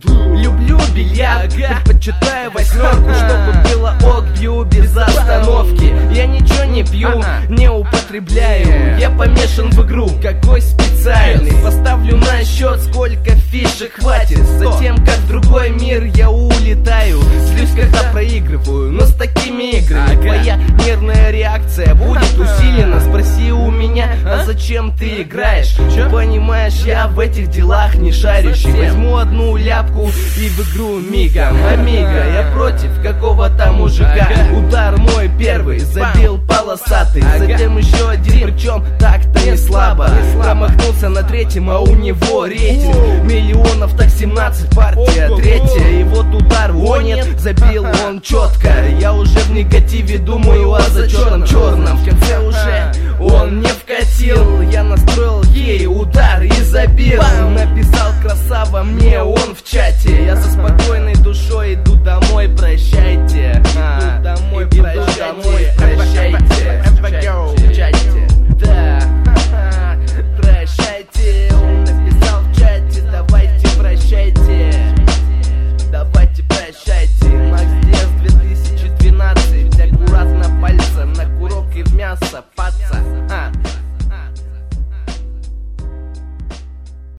Люблю бильярд, предпочитаю восьмерку, чтобы было ок, бью без остановки. Я ничего не пью, не употребляю, я помешан в игру, какой специальный. Поставлю на счет, сколько фишек хватит. Затем, как в другой мир, я улетаю. Злюсь, когда проигрываю, но с такими играми твоя нервная реакция будет усилена. Спроси у меня, а зачем ты играешь? Понимаешь, я в этих делах не шарящий. Возьму одну ляпку и в игру мигом. Амиго, я против какого-то мужика. Удар мой первый, забил полосатый. Затем еще один, причем так-то не слабо. Промахнулся на третьем, а у него рейтинг миллионов, так 17, партия третья. И вот удар, о нет, забил он четко. Я уже в негативе думаю о зачетном черном. В конце уже он не вкатил. Я настроил ей удар и забил.